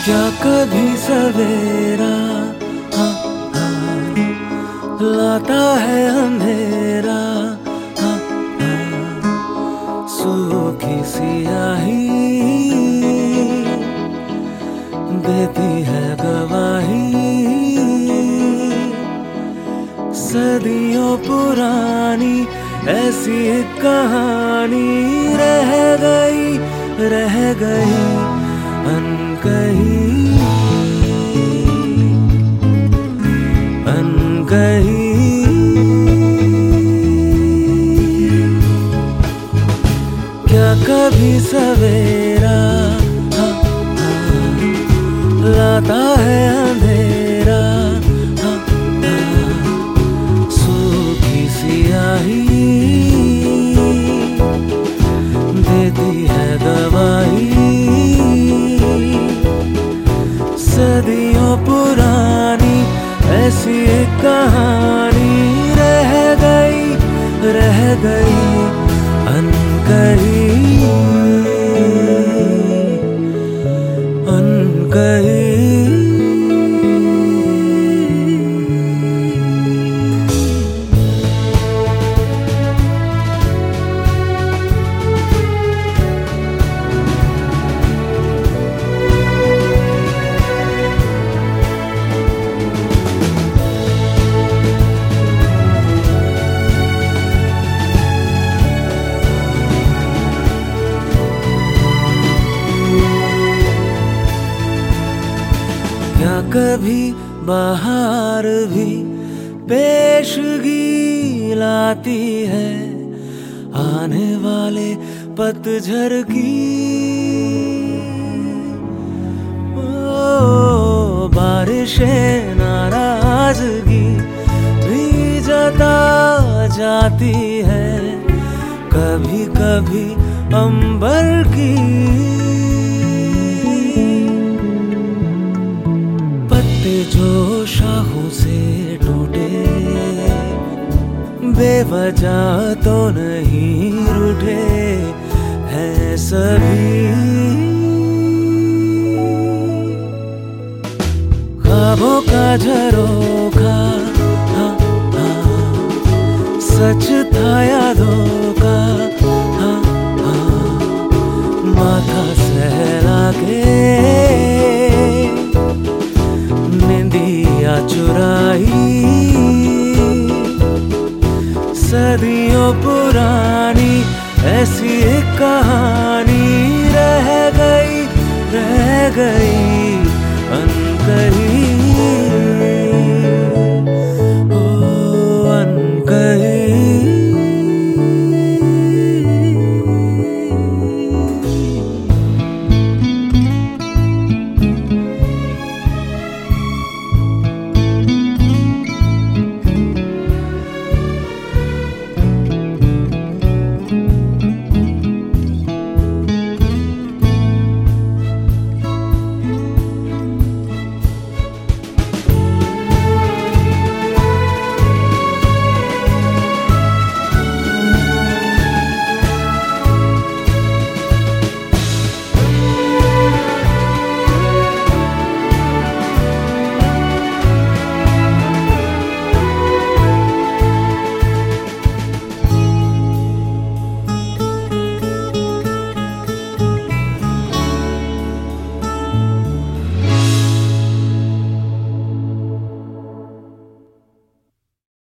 क्या कभी सवेरा हाँ, हाँ, लाता है अंधेरा हाँ, हाँ, सूखी सियाही देती है गवाही। सदियों पुरानी ऐसी एक कहानी रह गई अनकही। क्या कभी सवेरा हाँ, हाँ, लाता है अंधेरा हाँ, हाँ, सूखी सियाही देती है गवाही। सदियों पुरानी ऐसी एक कहानी रह गई अनकही। क्या कभी बाहर भी पेशगी लाती है आने वाले पतझड़ की। ओ बारिशें नाराजगी भी जता जाती है कभी कभी अंबर की। जो शाहों से टूटे बेवजह तो नहीं रूठे हैं सभी। ख्वाबों का झरोखा हाँ, हाँ, सच था यादों का हाँ, हाँ, माथा सहला के चुराई। सदियों पुरानी ऐसी एक कहानी रह गई